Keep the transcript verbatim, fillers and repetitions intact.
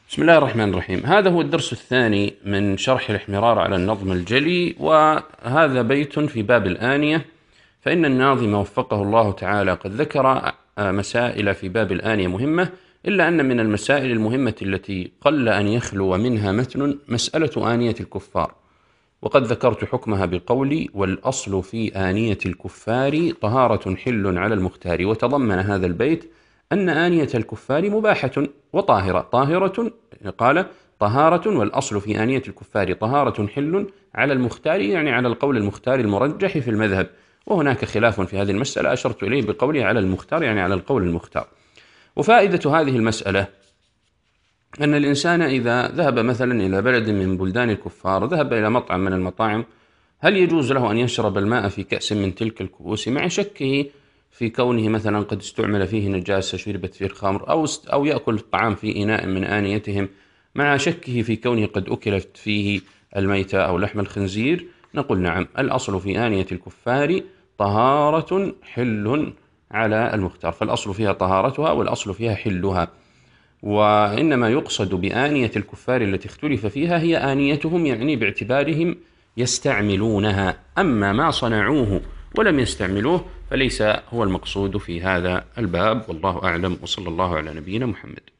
بسم الله الرحمن الرحيم. هذا هو الدرس الثاني من شرح الاحمرار على النظم الجلي، وهذا بيت في باب الآنية. فإن الناظم وفقه الله تعالى قد ذكر مسائل في باب الآنية مهمة، إلا أن من المسائل المهمة التي قل أن يخلو منها متن مسألة آنية الكفار، وقد ذكرت حكمها بقولي: والأصل في آنية الكفار طهارة حل على المختار. وتضمن هذا البيت أن آنية الكفار مباحة وطاهرة. طاهرة قال طهارة، والأصل في آنية الكفار طهارة حل على المختار، يعني على القول المختار المرجح في المذهب، وهناك خلاف في هذه المسألة أشرت إليه بقولي على المختار، يعني على القول المختار. وفائدة هذه المسألة أن الإنسان إذا ذهب مثلا إلى بلد من بلدان الكفار، ذهب إلى مطعم من المطاعم، هل يجوز له أن يشرب الماء في كأس من تلك الكؤوس مع شكه في كونه مثلا قد استعمل فيه نجاسة شربت فيه الخمر، أو أو يأكل الطعام في إناء من آنيتهم مع شكه في كونه قد أكلت فيه الميتة أو لحم الخنزير؟ نقول نعم، الأصل في آنية الكفار طهارة حل على المختار، فالأصل فيها طهارتها والأصل فيها حلها. وإنما يقصد بآنية الكفار التي اختلف فيها هي آنيتهم، يعني باعتبارهم يستعملونها، أما ما صنعوه ولم يستعملوه فليس هو المقصود في هذا الباب، والله أعلم، وصلى الله على نبينا محمد.